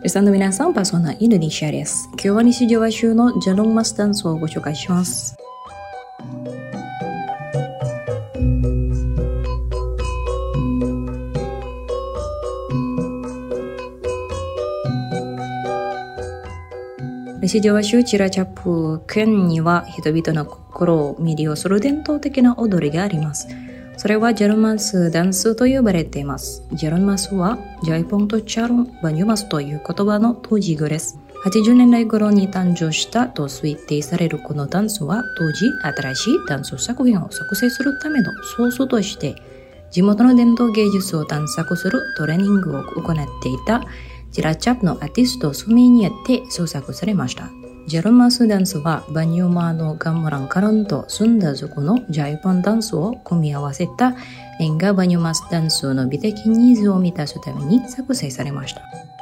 リスナーの皆さん、パーソナインドネシアです。今日は西ジャワ州のジャロンマスダンスをご紹介します。西ジャワ州チラチャプ県には人々の心を魅了する伝統的な踊りがあります。それはジャロンマスダンスと呼ばれています。ジャロンマスはジャイポンとチャロン、バニュマスという言葉の当時語です。80年代頃に誕生したと推定されるこのダンスは当時新しいダンス作品を作成するためのソースとして地元の伝統芸術を探索するトレーニングを行っていたチラチャプのアーティスト数名によって創作されました。ジャロンマスダンスはバニューマーのガムランカロンとスンダ族のジャイポンダンスを組み合わせたレンガバニューマスダンスの美的ニーズを満たすために作成されました。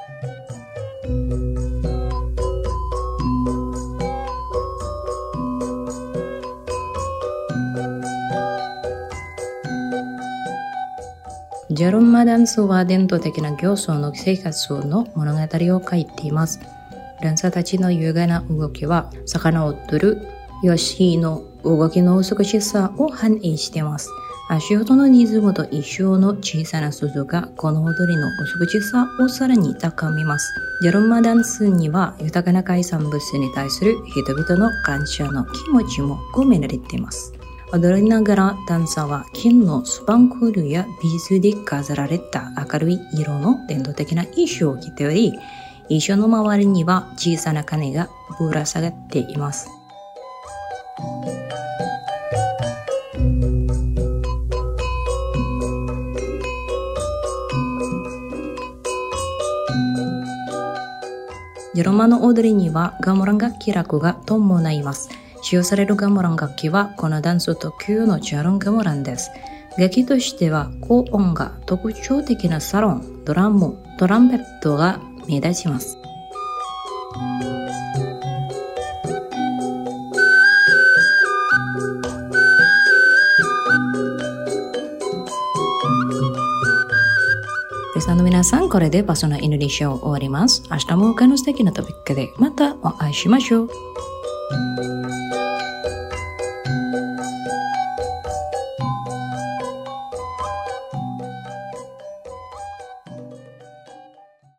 ジャロンマダンスは伝統的な行僧の生活の物語を書いています。ダンサーたちの優雅な動きは魚を取るヨシの動きの美しさを反映しています。足音のリズムと一生の小さな鈴がこの踊りの美しさをさらに高めます。ジャロンマダンスには豊かな海産物に対する人々の感謝の気持ちも込められています。踊りながらダンサーは金のスパンクールやビーズで飾られた明るい色の伝統的な衣装を着ており、衣装の周りには小さな鐘がぶら下がっています。ジャロンマの踊りにはガムラン楽器楽が伴います。使用されるガムラン楽器はこのダンス特有のジャロンガムランです。楽器としては高音が特徴的なサロン、ドラム、トランペットが目立ちます。リスナーの皆さん、これでパーソナインドネシアを終わります。明日も他の素敵なトピックでまたお会いしましょう。